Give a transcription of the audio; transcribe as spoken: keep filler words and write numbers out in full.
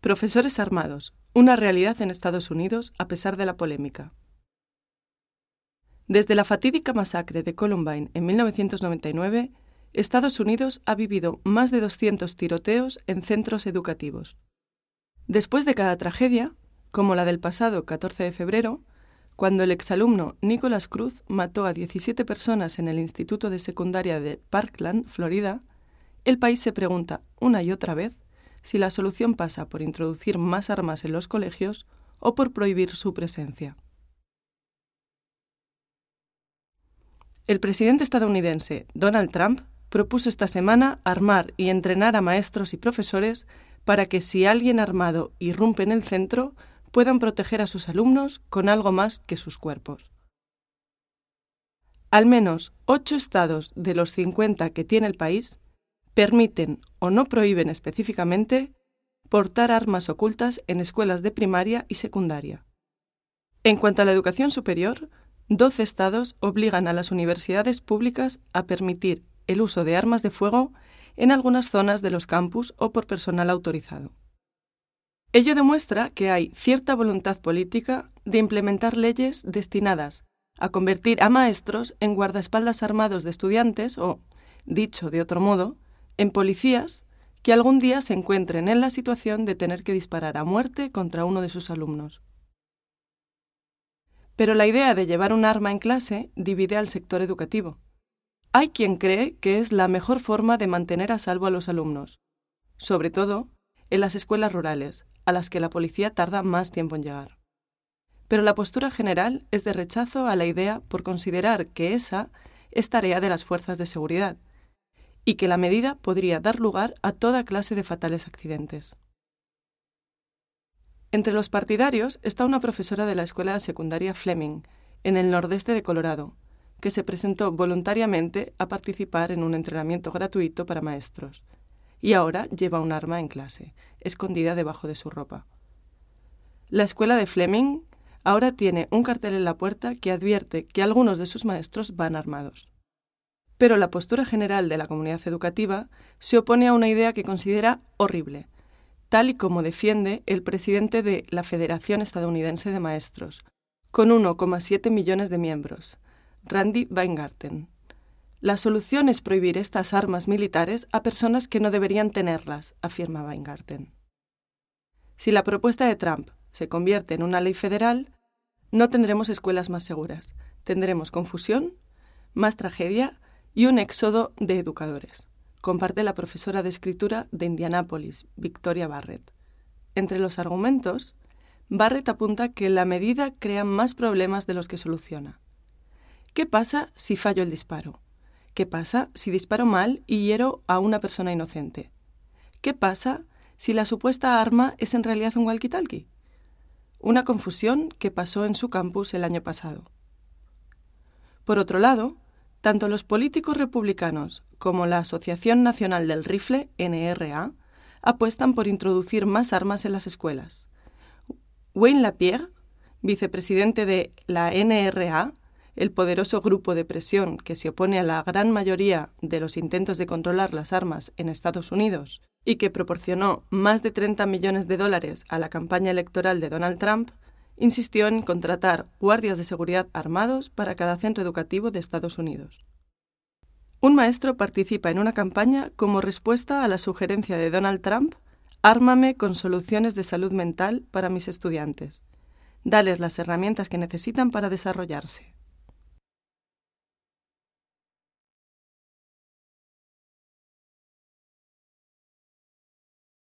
Profesores armados, una realidad en Estados Unidos a pesar de la polémica. Desde la fatídica masacre de Columbine en mil novecientos noventa y nueve, Estados Unidos ha vivido más de doscientos tiroteos en centros educativos. Después de cada tragedia, como la del pasado catorce de febrero, cuando el exalumno Nicholas Cruz mató a diecisiete personas en el Instituto de Secundaria de Parkland, Florida, el país se pregunta una y otra vez si la solución pasa por introducir más armas en los colegios o por prohibir su presencia. El presidente estadounidense Donald Trump propuso esta semana armar y entrenar a maestros y profesores para que si alguien armado irrumpe en el centro, puedan proteger a sus alumnos con algo más que sus cuerpos. Al menos ocho estados de los cincuenta que tiene el país permiten o no prohíben específicamente portar armas ocultas en escuelas de primaria y secundaria. En cuanto a la educación superior, doce estados obligan a las universidades públicas a permitir el uso de armas de fuego en algunas zonas de los campus o por personal autorizado. Ello demuestra que hay cierta voluntad política de implementar leyes destinadas a convertir a maestros en guardaespaldas armados de estudiantes o, dicho de otro modo, en policías que algún día se encuentren en la situación de tener que disparar a muerte contra uno de sus alumnos. Pero la idea de llevar un arma en clase divide al sector educativo. Hay quien cree que es la mejor forma de mantener a salvo a los alumnos, sobre todo en las escuelas rurales, a las que la policía tarda más tiempo en llegar. Pero la postura general es de rechazo a la idea por considerar que esa es tarea de las fuerzas de seguridad, y que la medida podría dar lugar a toda clase de fatales accidentes. Entre los partidarios está una profesora de la escuela secundaria Fleming, en el nordeste de Colorado, que se presentó voluntariamente a participar en un entrenamiento gratuito para maestros, y ahora lleva un arma en clase, escondida debajo de su ropa. La escuela de Fleming ahora tiene un cartel en la puerta que advierte que algunos de sus maestros van armados. Pero la postura general de la comunidad educativa se opone a una idea que considera horrible, tal y como defiende el presidente de la Federación Estadounidense de Maestros, con uno coma siete millones de miembros, Randi Weingarten. La solución es prohibir estas armas militares a personas que no deberían tenerlas, afirma Weingarten. Si la propuesta de Trump se convierte en una ley federal, no tendremos escuelas más seguras, tendremos confusión, más tragedia y un éxodo de educadores, comparte la profesora de escritura de Indianápolis, Victoria Barrett. Entre los argumentos, Barrett apunta que la medida crea más problemas de los que soluciona. ¿Qué pasa si fallo el disparo? ¿Qué pasa si disparo mal y hiero a una persona inocente? ¿Qué pasa si la supuesta arma es en realidad un walkie-talkie? Una confusión que pasó en su campus el año pasado. Por otro lado, tanto los políticos republicanos como la Asociación Nacional del Rifle, N R A, apuestan por introducir más armas en las escuelas. Wayne LaPierre, vicepresidente de la N R A, el poderoso grupo de presión que se opone a la gran mayoría de los intentos de controlar las armas en Estados Unidos y que proporcionó más de treinta millones de dólares a la campaña electoral de Donald Trump, insistió en contratar guardias de seguridad armados para cada centro educativo de Estados Unidos. Un maestro participa en una campaña como respuesta a la sugerencia de Donald Trump: «Ármame con soluciones de salud mental para mis estudiantes. Dales las herramientas que necesitan para desarrollarse».